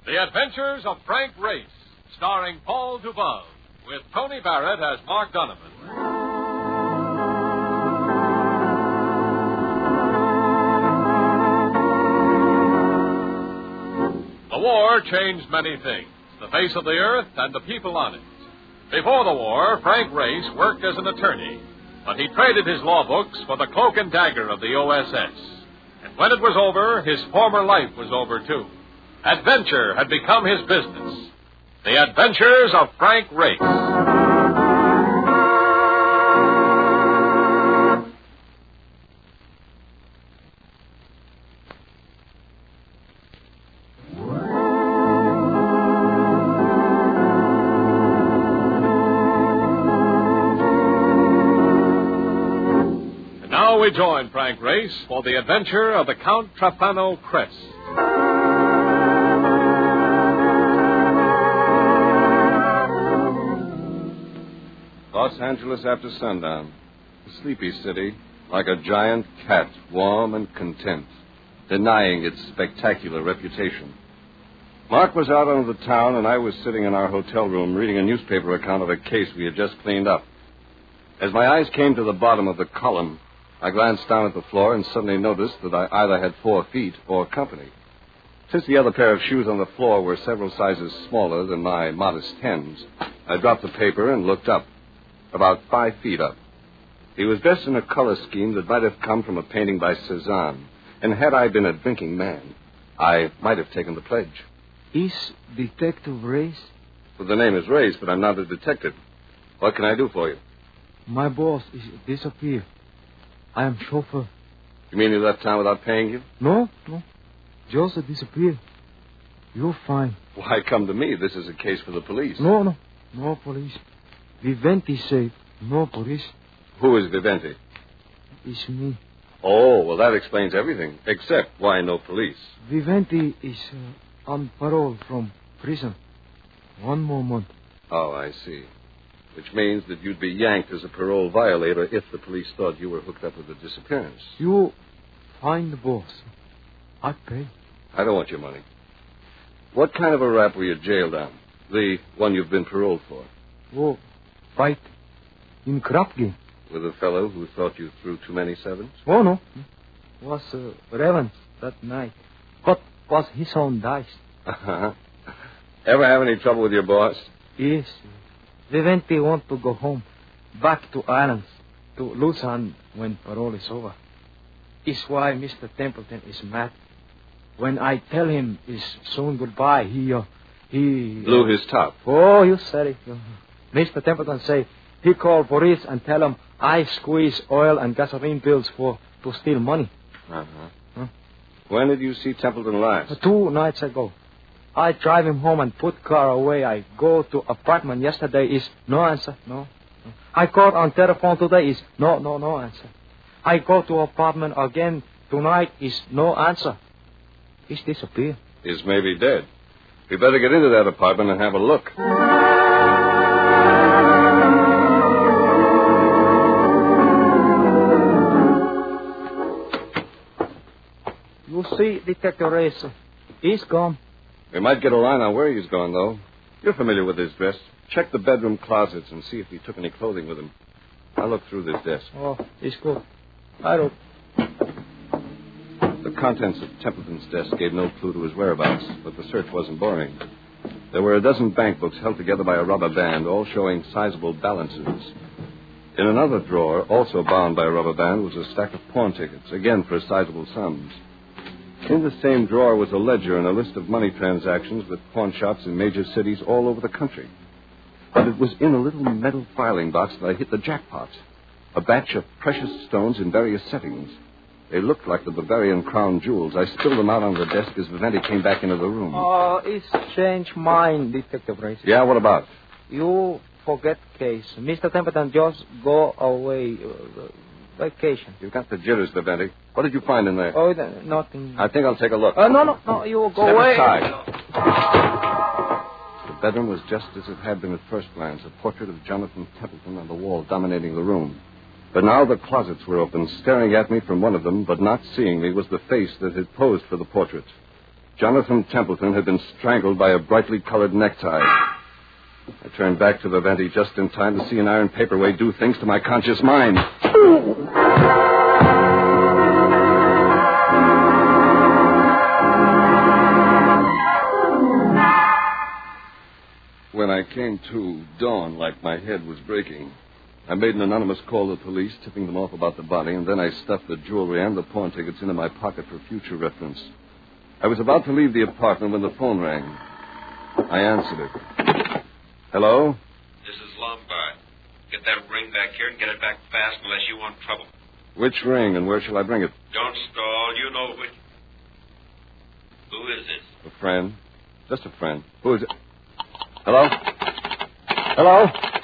The Adventures of Frank Race, starring Paul Duval, with Tony Barrett as Mark Donovan. The war changed many things, the face of the earth and the people on it. Before the war, Frank Race worked as an attorney, but he traded his law books for the cloak and dagger of the OSS. And when it was over, his former life was over, too. Adventure had become his business. The Adventures of Frank Race. And now we join Frank Race for the adventure of the Count Trapano Crest. Los Angeles after sundown. A sleepy city, like a giant cat, warm and content, denying its spectacular reputation. Mark was out on the town, and I was sitting in our hotel room reading a newspaper account of a case we had just cleaned up. As my eyes came to the bottom of the column, I glanced down at the floor and suddenly noticed that I either had 4 feet or company. Since the other pair of shoes on the floor were several sizes smaller than my modest 10s, I dropped the paper and looked up. About 5 feet up. He was dressed in a color scheme that might have come from a painting by Cézanne, and had I been a drinking man, I might have taken the pledge. Is Detective Race? Well, the name is Race, but I'm not a detective. What can I do for you? My boss is disappeared. I am chauffeur. You mean he left town without paying you? No. Just disappeared. You're fine. Why come to me? This is a case for the police. No police. Viventi said no police. Who is Viventi? It's me. Oh, well, that explains everything, except why no police. Viventi is on parole from prison. 1 more month. Oh, I see. Which means that you'd be yanked as a parole violator if the police thought you were hooked up with a disappearance. You find the boss. I pay. I don't want your money. What kind of a rap were you jailed on? The one you've been paroled for? Oh, fight in crap game. With a fellow who thought you threw too many sevens? Oh, no. Was Revens that night. What was his own dice? Uh-huh. Ever have any trouble with your boss? Yes. Viventi want to go home, back to Islands, to Luzon when parole is over. It's why Mr. Templeton is mad. When I tell him it's soon goodbye, he blew his top. Oh, you said it. Mr. Templeton say he call police and tell him I squeeze oil and gasoline bills to steal money. Uh-huh. Huh? When did you see Templeton last? 2 nights ago. I drive him home and put car away. I go to apartment yesterday is no answer. No. I called on telephone today is no answer. I go to apartment again tonight is no answer. He's disappeared. He's maybe dead. We better get into that apartment and have a look. You see, Detective Race, he's gone. We might get a line on where he's gone, though. You're familiar with his dress. Check the bedroom closets and see if he took any clothing with him. I'll look through this desk. Oh, it's good. I don't. The contents of Templeton's desk gave no clue to his whereabouts, but the search wasn't boring. There were a dozen bank books held together by a rubber band, all showing sizable balances. In another drawer, also bound by a rubber band, was a stack of pawn tickets, again for sizable sums. In the same drawer was a ledger and a list of money transactions with pawn shops in major cities all over the country. But it was in a little metal filing box that I hit the jackpot. A batch of precious stones in various settings. They looked like the Bavarian crown jewels. I spilled them out on the desk as Viventi came back into the room. Oh, it's changed mind, Detective Race. Yeah, what about? You forget case. Mr. Templeton just go away. Vacation. You've got the jitters, Viventi. What did you find in there? Oh, nothing. I think I'll take a look. No, you go Step away. aside. The bedroom was just as it had been at first glance, a portrait of Jonathan Templeton on the wall dominating the room. But now the closets were open. Staring at me from one of them, but not seeing me, was the face that had posed for the portrait. Jonathan Templeton had been strangled by a brightly colored necktie. I turned back to the venti just in time to see an iron paperweight do things to my conscious mind. When I came to, dawn like my head was breaking. I made an anonymous call to the police, tipping them off about the body, and then I stuffed the jewelry and the pawn tickets into my pocket for future reference. I was about to leave the apartment when the phone rang. I answered it. Hello? This is Lombard. Get that ring back here and get it back fast unless you want trouble. Which ring, and where shall I bring it? Don't stall. You know which. Who is this? A friend. Just a friend. Who is it? Hello? Hello?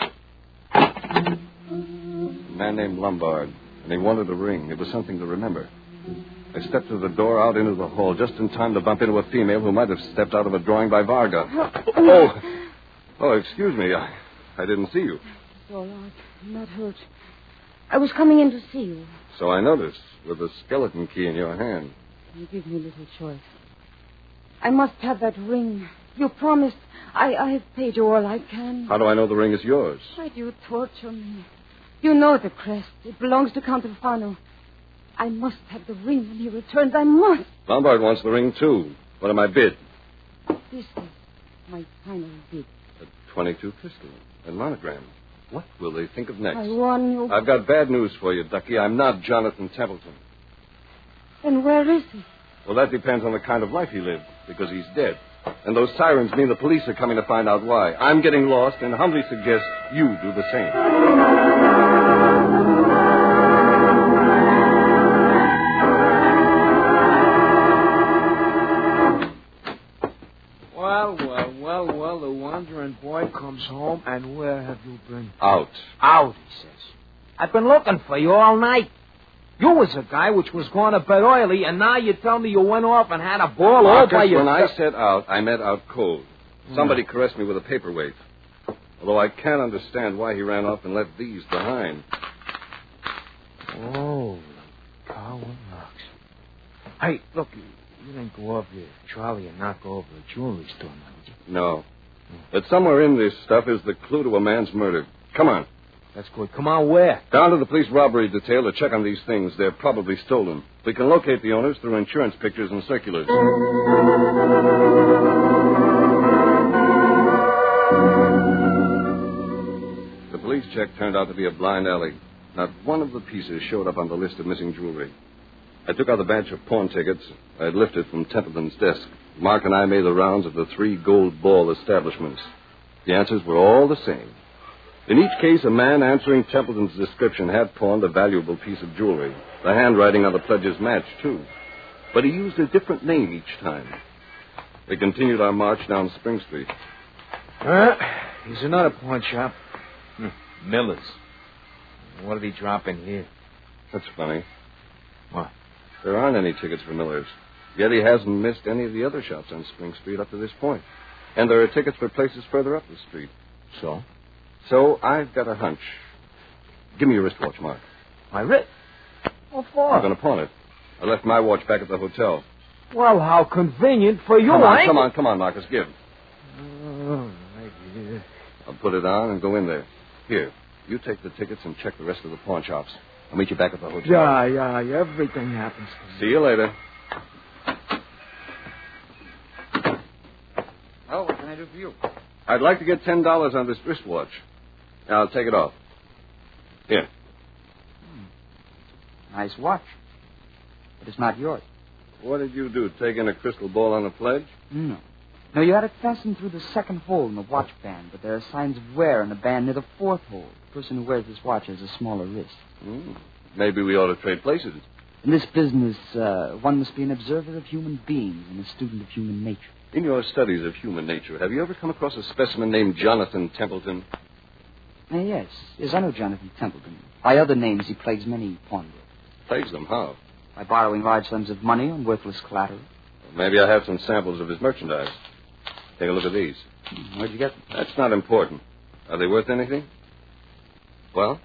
A man named Lombard, and he wanted a ring. It was something to remember. I stepped through the door out into the hall just in time to bump into a female who might have stepped out of a drawing by Varga. Oh, excuse me. I didn't see you. It's all right. I'm not hurt. I was coming in to see you. So I noticed, with the skeleton key in your hand. You give me little choice. I must have that ring. You promised. I have paid you all I can. How do I know the ring is yours? Why do you torture me? You know the crest. It belongs to Count Alfano. I must have the ring when he returns. I must. Lombard wants the ring, too. What am I bid? This is my final bid. A 22 pistol. A monogram. What will they think of next? I warn you. I've got bad news for you, Ducky. I'm not Jonathan Templeton. And where is he? Well, that depends on the kind of life he lived, because he's dead. And those sirens mean the police are coming to find out why. I'm getting lost and humbly suggest you do the same. Well, the wandering boy comes home, and where have you been? Out. Out, he says. I've been looking for you all night. You was a guy which was going to bed early, and now you tell me you went off and had a ball all by yourself. When I said out, I meant out cold. Somebody caressed me with a paperweight. Although I can't understand why he ran off and left these behind. Oh, coward knocks. Hey, look, you didn't go over to Charlie and knock over a jewelry store, did you? No. But somewhere in this stuff is the clue to a man's murder. Come on. That's good. Come on, where? Down to the police robbery detail to check on these things. They're probably stolen. We can locate the owners through insurance pictures and circulars. The police check turned out to be a blind alley. Not one of the pieces showed up on the list of missing jewelry. I took out the batch of pawn tickets I had lifted from Templeton's desk. Mark and I made the rounds of the 3 gold ball establishments. The answers were all the same. In each case, a man answering Templeton's description had pawned a valuable piece of jewelry. The handwriting on the pledges matched, too. But he used a different name each time. We continued our march down Spring Street. Here's another pawn shop. Miller's. What did he drop in here? That's funny. What? There aren't any tickets for Miller's. Yet he hasn't missed any of the other shops on Spring Street up to this point. And there are tickets for places further up the street. So I've got a hunch. Give me your wristwatch, Mark. My wrist? What for? I'm going to pawn it. I left my watch back at the hotel. Well, how convenient for you, Come on, Marcus, give. Oh, right here. I'll put it on and go in there. Here, you take the tickets and check the rest of the pawn shops. I'll meet you back at the hotel. Yeah, everything happens to me. See you later. Well, what can I do for you? I'd like to get $10 on this wristwatch. I'll take it off. Here. Nice watch. But it's not yours. What did you do, take in a crystal ball on a pledge? No. No, you had it fastened through the second hole in the watch band, but there are signs of wear in the band near the fourth hole. The person who wears this watch has a smaller wrist. Maybe we ought to trade places. In this business, one must be an observer of human beings and a student of human nature. In your studies of human nature, have you ever come across a specimen named Jonathan Templeton? Yes, I know Jonathan Templeton. By other names, he plagues many pawnbrokers. Plagues them? How? By borrowing large sums of money on worthless collateral. Maybe I have some samples of his merchandise. Take a look at these. Where'd you get them? That's not important. Are they worth anything? Well?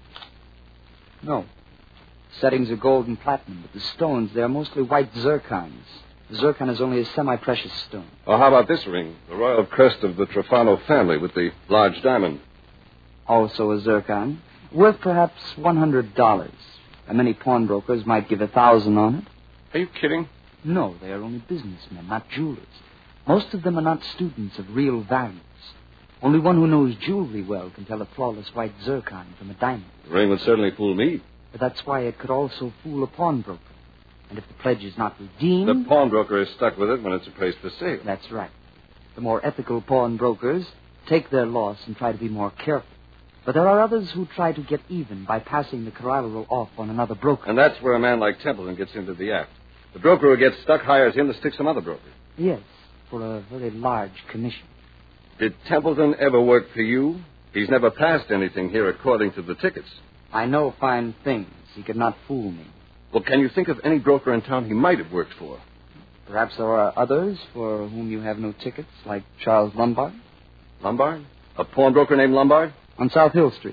No. Settings are gold and platinum, but the stones, they're mostly white zircons. Zircon is only a semi-precious stone. Well, how about this ring? The royal crest of the Trofano family with the large diamond. Also a zircon, worth perhaps $100. And many pawnbrokers might give $1,000 on it. Are you kidding? No, they are only businessmen, not jewelers. Most of them are not students of real values. Only one who knows jewelry well can tell a flawless white zircon from a diamond. The ring would certainly fool me. But that's why it could also fool a pawnbroker. And if the pledge is not redeemed... The pawnbroker is stuck with it when it's appraised for sale. That's right. The more ethical pawnbrokers take their loss and try to be more careful. But there are others who try to get even by passing the collateral off on another broker. And that's where a man like Templeton gets into the act. The broker who gets stuck hires him to stick some other broker. Yes, for a very large commission. Did Templeton ever work for you? He's never passed anything here according to the tickets. I know fine things. He could not fool me. Well, can you think of any broker in town he might have worked for? Perhaps there are others for whom you have no tickets, like Charles Lombard. Lombard? A pawnbroker named Lombard? On South Hill Street.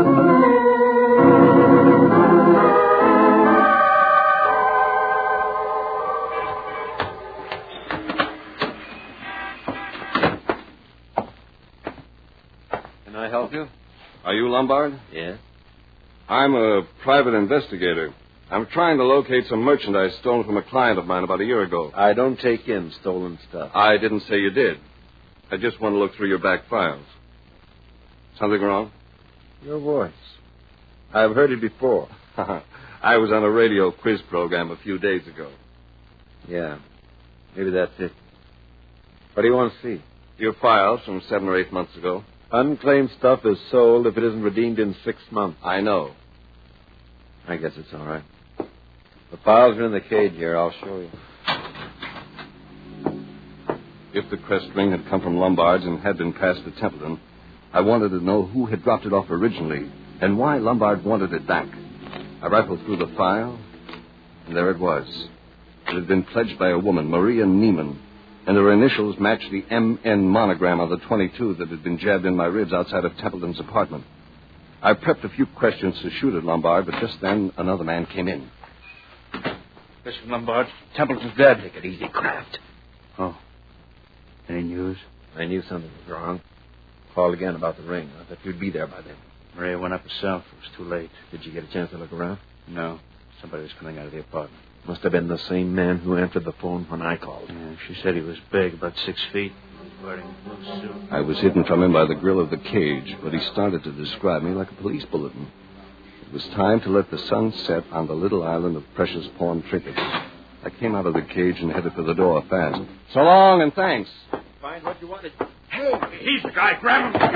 Can I help you? Are you Lombard? Yes. I'm a private investigator. I'm trying to locate some merchandise stolen from a client of mine about a year ago. I don't take in stolen stuff. I didn't say you did. I just want to look through your back files. Something wrong? Your voice. I've heard it before. I was on a radio quiz program a few days ago. Yeah. Maybe that's it. What do you want to see? Your files from 7 or 8 months ago. Unclaimed stuff is sold if it isn't redeemed in 6 months. I know. I guess it's all right. The files are in the cage here. I'll show you. If the crest ring had come from Lombard's and had been passed to Templeton, I wanted to know who had dropped it off originally and why Lombard wanted it back. I rifled through the file, and there it was. It had been pledged by a woman, Maria Neiman, and her initials matched the MN monogram on the .22 that had been jabbed in my ribs outside of Templeton's apartment. I prepped a few questions to shoot at Lombard, but just then another man came in. Mr. Lombard, Templeton's dead. Take it easy, Kraft. Oh. Any news? I knew something was wrong. Called again about the ring. I thought you'd be there by then. Maria went up herself. It was too late. Did you get a chance to look around? No. Somebody was coming out of the apartment. Must have been the same man who answered the phone when I called. Yeah, she said he was big, about 6 feet. He was wearing a blue suit. I was hidden from him by the grill of the cage, but he started to describe me like a police bulletin. It was time to let the sun set on the little island of precious pawn trinkets. I came out of the cage and headed for the door fast. So long, and thanks. Find what you wanted. Hey, he's the guy. Grab him.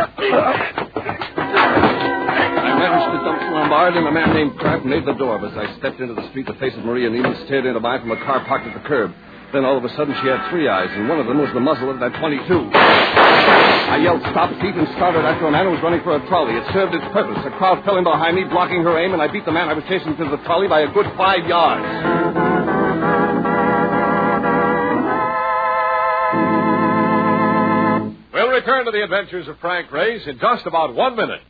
I managed to dump Lombard, and a man named Kraft made the door. As I stepped into the street, the face of Maria Neiman stared into mine from a car parked at the curb. Then all of a sudden, she had 3 eyes, and one of them was the muzzle of that .22. I yelled, "Stop thief," and started after a man who was running for a trolley. It served its purpose. A crowd fell in behind me, blocking her aim, and I beat the man I was chasing to the trolley by a good 5 yards. We'll return to the adventures of Frank Race in just about 1 minute.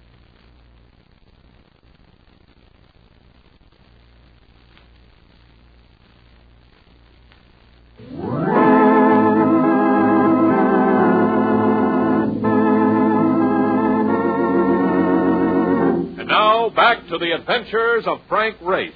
And now, back to the adventures of Frank Race.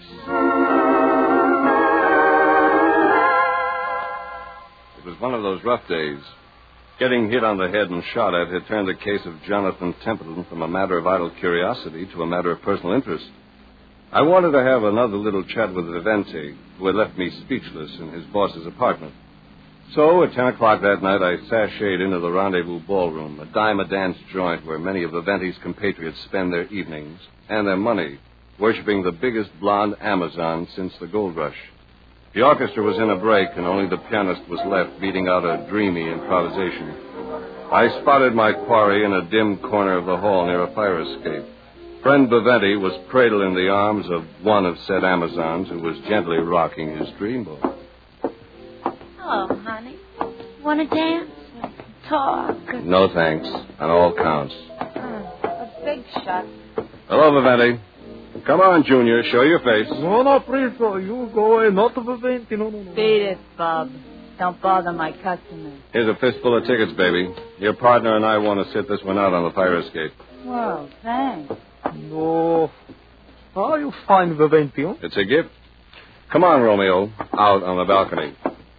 It was one of those rough days. Getting hit on the head and shot at had turned the case of Jonathan Templeton from a matter of idle curiosity to a matter of personal interest. I wanted to have another little chat with Vivente, who had left me speechless in his boss's apartment. So, at 10 o'clock that night, I sashayed into the Rendezvous Ballroom, a dime-a-dance joint where many of Vivente's compatriots spend their evenings and their money, worshiping the biggest blonde Amazon since the gold rush. The orchestra was in a break, and only the pianist was left beating out a dreamy improvisation. I spotted my quarry in a dim corner of the hall near a fire escape. Friend Vivente was cradled in the arms of one of said Amazons who was gently rocking his dreamboat. Hello, honey. Want to dance? Talk? No thanks, on all counts. A big shot. Hello, Vivente. Come on, Junior. Show your face. No, please, you go away. Not to Viventi. No. Beat it, Bob. Don't bother my customers. Here's a fistful of tickets, baby. Your partner and I want to sit this one out on the fire escape. Well, thanks. No. How you find Viventi? Huh? It's a gift. Come on, Romeo. Out on the balcony.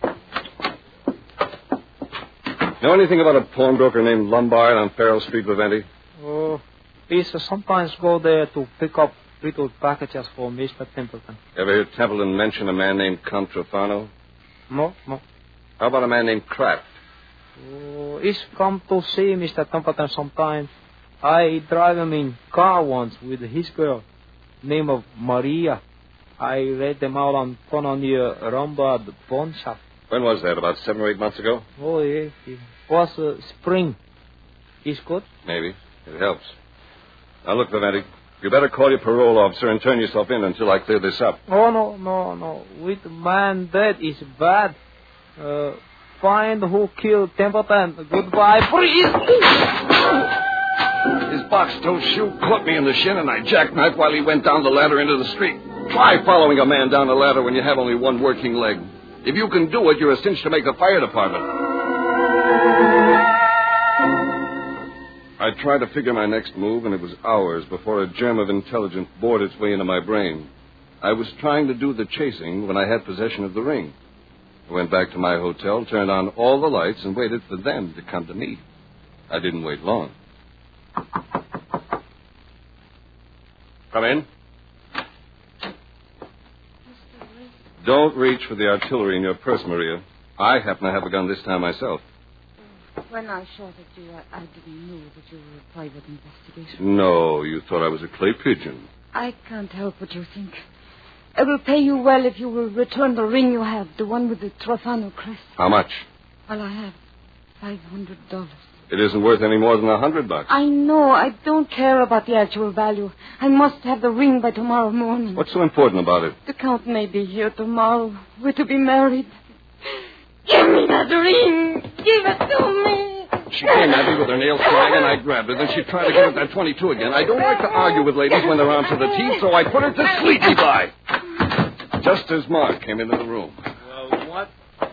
Know anything about a pawnbroker named Lombard on Farrell Street, Viventi? He sometimes go there to pick up little packages for Mr. Templeton. Ever hear Templeton mention a man named Contrafano? No. How about a man named Kraft? He's come to see Mr. Templeton sometime. I drive him in car once with his girl, name of Maria. I read them out on corner near Lombard pawn shop. When was that? About 7 or 8 months ago? Oh, yeah. It was spring. Is good? Maybe. It helps. Now, look, Viventi, you better call your parole officer and turn yourself in until I clear this up. Oh, no. With man dead is bad. Find who killed Templeton. Goodbye, please. His box-toe shoe caught me in the shin, and I jackknifed while he went down the ladder into the street. Try following a man down a ladder when you have only one working leg. If you can do it, you're a cinch to make the fire department. I tried to figure my next move, and it was hours before a germ of intelligence bored its way into my brain. I was trying to do the chasing when I had possession of the ring. I went back to my hotel, turned on all the lights, and waited for them to come to me. I didn't wait long. Come in. Don't reach for the artillery in your purse, Maria. I happen to have a gun this time myself. When I shot at you, I didn't know that you were a private investigator. No, you thought I was a clay pigeon. I can't help what you think. I will pay you well if you will return the ring you have, the one with the Trofano crest. How much? Well, I have $500. It isn't worth any more than $100. I know. I don't care about the actual value. I must have the ring by tomorrow morning. What's so important about it? The Count may be here tomorrow. We're to be married. Give me that ring. Give it to me. She came at me with her nails flying, and I grabbed her. Then she tried to get at that 22 again. I don't like to argue with ladies when they're armed to the teeth, so I put her to sleep, by. Just as Mark came into the room. Well, what?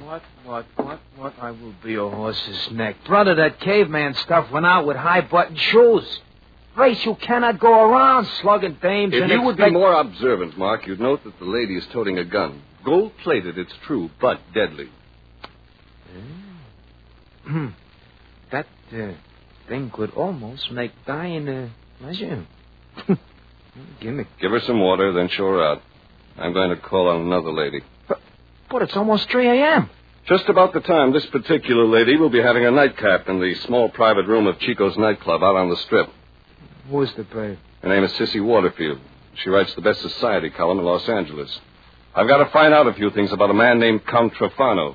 I will be your horse's neck. Brother, that caveman stuff went out with high-button shoes. Race, you cannot go around slugging dames. If and you would be more observant, Mark, you'd note that the lady is toting a gun. Gold-plated, it's true, but deadly. That thing could almost make dying pleasure. Gimmick. Give her some water, then show her out. I'm going to call on another lady. But it's almost 3 a.m. Just about the time this particular lady will be having a nightcap in the small private room of Chico's nightclub out on the Strip. Who is the babe? Her name is Sissy Waterfield. She writes the Best Society column in Los Angeles. I've got to find out a few things about a man named Count Trofano.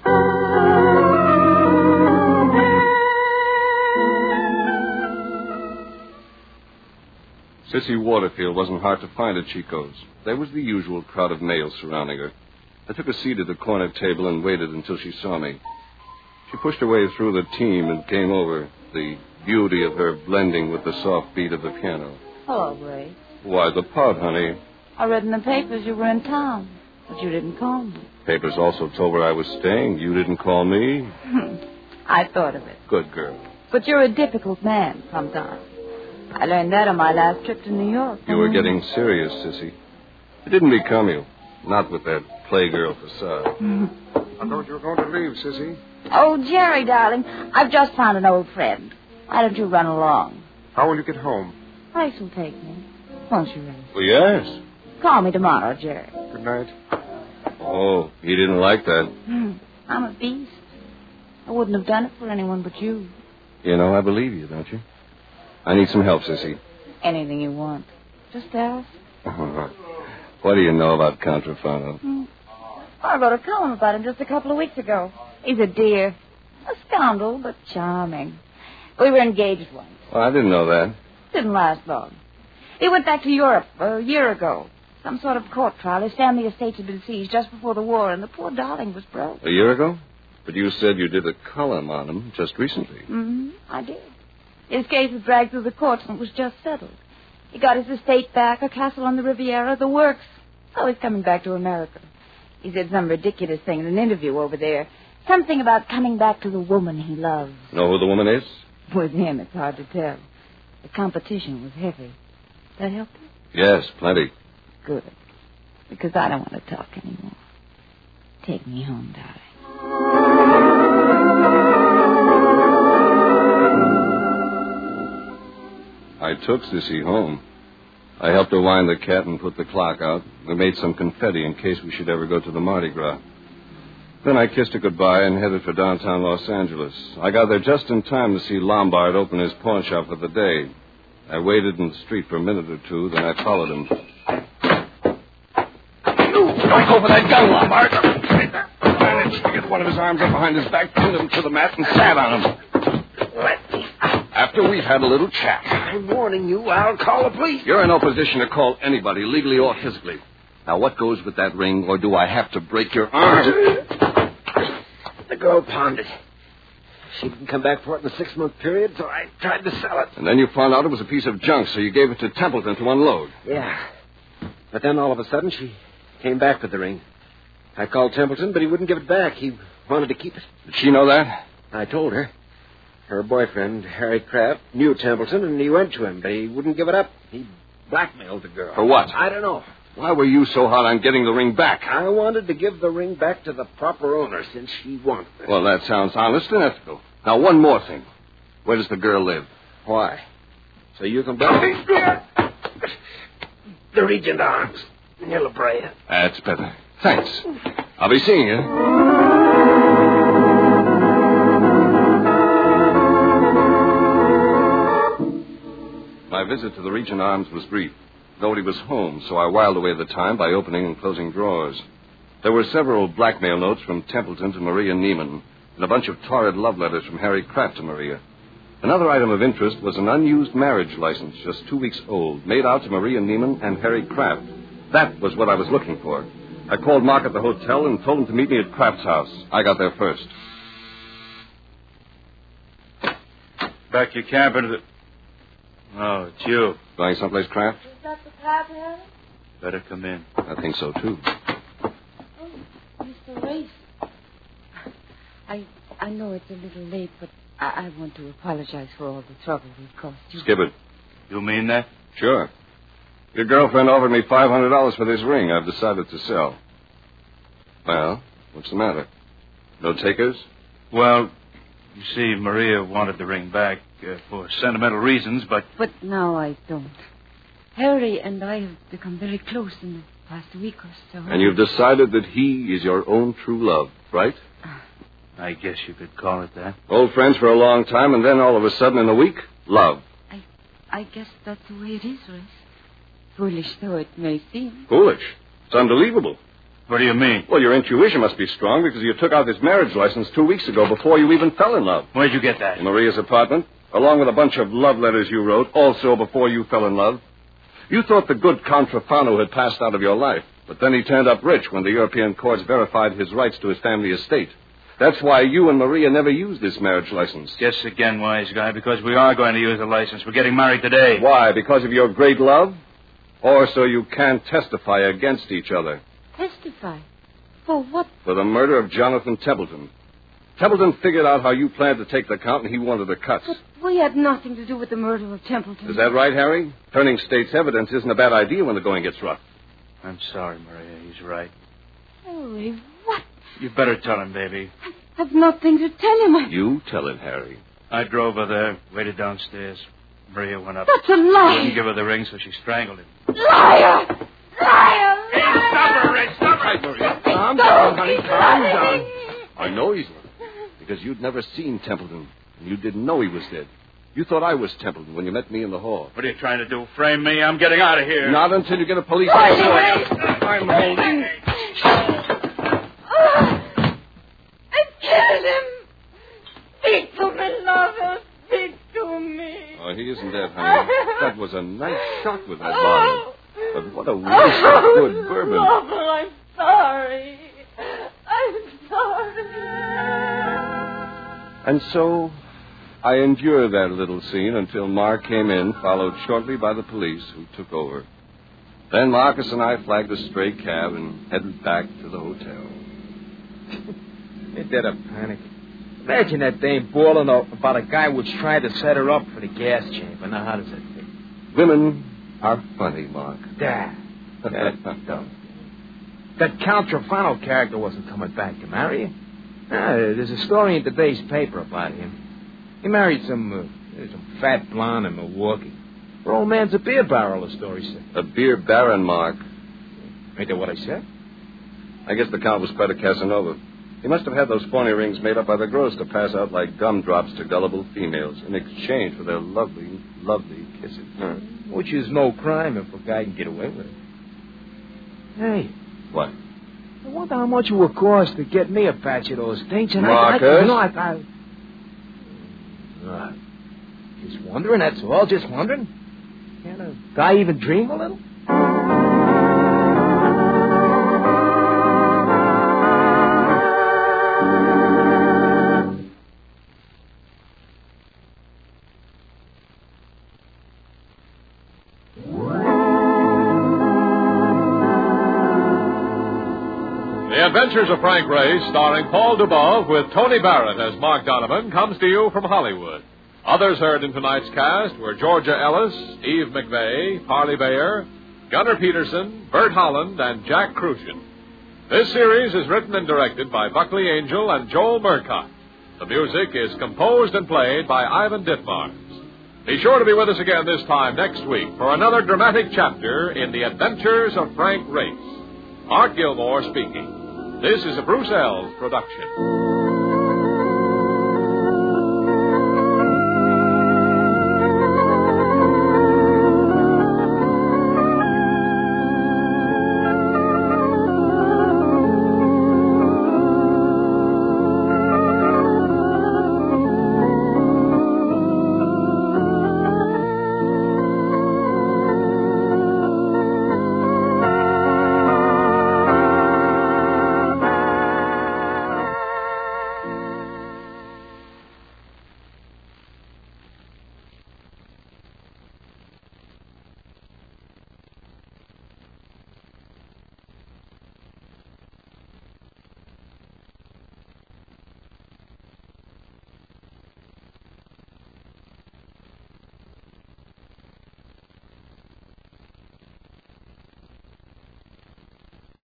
Sissy Waterfield wasn't hard to find at Chico's. There was the usual crowd of males surrounding her. I took a seat at the corner table and waited until she saw me. She pushed her way through the team and came over, the beauty of her blending with the soft beat of the piano. Hello, Ray. Why, the pot, honey. I read in the papers you were in town, but you didn't call me. Papers also told where I was staying. You didn't call me. I thought of it. Good girl. But you're a difficult man sometimes. I learned that on my last trip to New York. You were getting serious, Sissy. It didn't become you. Not with that playgirl facade. I thought you were going to leave, Sissy. Oh, Jerry, darling, I've just found an old friend. Why don't you run along? How will you get home? Grace will take me. Won't you, Ray? Well, yes. Call me tomorrow, Jerry. Good night. Oh, he didn't like that. I'm a beast. I wouldn't have done it for anyone but you. You know, I believe you, don't you? I need some help, Sissy. Anything you want. Just ask. What do you know about Contrafano? I wrote a column about him just a couple of weeks ago. He's a dear. A scoundrel, but charming. We were engaged once. Oh, I didn't know that. Didn't last long. He went back to Europe a year ago. Some sort of court trial. His family estates had been seized just before the war, and the poor darling was broke. A year ago? But you said you did a column on him just recently. I did. His case was dragged through the courts and was just settled. He got his estate back, a castle on the Riviera, the works. Oh, he's coming back to America. He said some ridiculous thing in an interview over there. Something about coming back to the woman he loves. Know who the woman is? With him, it's hard to tell. The competition was heavy. That help you? Yes, plenty. Good. Because I don't want to talk anymore. Take me home, darling. I took Sissy home. I helped her wind the cat and put the clock out. We made some confetti in case we should ever go to the Mardi Gras. Then I kissed her goodbye and headed for downtown Los Angeles. I got there just in time to see Lombard open his pawn shop for the day. I waited in the street for a minute or two, then I followed him. Don't go for that gun, Lombard. I managed to get one of his arms up behind his back, pinned him to the mat, and sat on him. Let me out. After we've had a little chat. I'm warning you, I'll call the police. You're in no position to call anybody, legally or physically. Now, what goes with that ring, or do I have to break your arm? The girl pawned it. She didn't come back for it in a 6-month period, so I tried to sell it. And then you found out it was a piece of junk, so you gave it to Templeton to unload. Yeah. But then all of a sudden, she came back with the ring. I called Templeton, but he wouldn't give it back. He wanted to keep it. Did she know that? I told her. Her boyfriend, Harry Kraft, knew Templeton, and he went to him, but he wouldn't give it up. He blackmailed the girl. For what? I don't know. Why were you so hard on getting the ring back? I wanted to give the ring back to the proper owner since she wanted it. Well, that sounds honest and ethical. Now, one more thing. Where does the girl live? Why? So you can buy the Regent Arms near La Brea. That's better. Thanks. I'll be seeing you. My visit to the Regent Arms was brief. Nobody was home, so I whiled away the time by opening and closing drawers. There were several blackmail notes from Templeton to Maria Neiman, and a bunch of torrid love letters from Harry Kraft to Maria. Another item of interest was an unused marriage license, just 2 weeks old, made out to Maria Neiman and Harry Kraft. That was what I was looking for. I called Mark at the hotel and told him to meet me at Kraft's house. I got there first. Back your camp into the... Oh, it's you. Going someplace, Kraft? Is that the cab, Harry? Better come in. I think so, too. Oh, Mr. Race. I know it's a little late, but I want to apologize for all the trouble we've caused you. Skip it. You mean that? Sure. Your girlfriend offered me $500 for this ring I've decided to sell. Well, what's the matter? No takers? Well, you see, Maria wanted the ring back for sentimental reasons, but... But now I don't. Harry and I have become very close in the past week or so. And you've decided that he is your own true love, right? I guess you could call it that. Old friends for a long time, and then all of a sudden in a week, love. I guess that's the way it is, Race. Foolish though it may seem. Foolish? It's unbelievable. What do you mean? Well, your intuition must be strong because you took out this marriage license 2 weeks ago before you even fell in love. Where'd you get that? In Maria's apartment, along with a bunch of love letters you wrote, also before you fell in love. You thought the good Count Trofano had passed out of your life, but then he turned up rich when the European courts verified his rights to his family estate. That's why you and Maria never used this marriage license. Guess again, wise guy, because we are going to use the license. We're getting married today. Why? Because of your great love? Or so you can't testify against each other? Testify? For what? For the murder of Jonathan Templeton. Templeton figured out how you planned to take the count, and he wanted the cuts. But we had nothing to do with the murder of Templeton. Is that right, Harry? Turning state's evidence isn't a bad idea when the going gets rough. I'm sorry, Maria. He's right. Harry, what? You better tell him, baby. I have nothing to tell him. You tell it, Harry. I drove her there, waited downstairs. Maria went up. That's a lie. He didn't give her the ring, so she strangled him. Liar! Liar! Hey, stop her, Ray! Stop her! Maria. Calm down, honey. Calm down. I know he's lying. Because you'd never seen Templeton, and you didn't know he was dead. You thought I was Templeton when you met me in the hall. What are you trying to do? Frame me? I'm getting out of here. Not until you get a police escort. I'm holding. I killed him. Speak to me, lover. Speak to me. Oh, he isn't dead, honey. That was a nice shot with that body. But what a waste of good bourbon. Lover, I'm sorry. I'm sorry. And so I endured that little scene until Mark came in, followed shortly by the police, who took over. Then Marcus and I flagged a stray cab and headed back to the hotel. Ain't that a panic? Imagine that dame bawling about a guy which tried to set her up for the gas chamber. Now, how does that fit? Women are funny, Mark. That Count Trofano character wasn't coming back to marry you. There's a story in today's paper about him. He married some fat blonde in Milwaukee. Her old man's a beer barrel, the story said. A beer baron, Mark. Ain't that what I said? I guess the Count was quite a Casanova. He must have had those phony rings made up by the gross to pass out like gumdrops to gullible females in exchange for their lovely, lovely kisses. Which is no crime if a guy can get away with it. Hey. What? I wonder how much it would cost to get me a batch of those things. And Marcus? Just wondering, that's all. Just wondering. Can't a guy even dream a little? The Adventures of Frank Race, starring Paul Dubov with Tony Barrett as Mark Donovan, comes to you from Hollywood. Others heard in tonight's cast were Georgia Ellis, Eve McVeigh, Parley Bayer, Gunnar Peterson, Bert Holland, and Jack Crucian. This series is written and directed by Buckley Angel and Joel Murcott. The music is composed and played by Ivan Ditmars. Be sure to be with us again this time next week for another dramatic chapter in The Adventures of Frank Race. Art Gilmore speaking. This is a Bruce Ells production.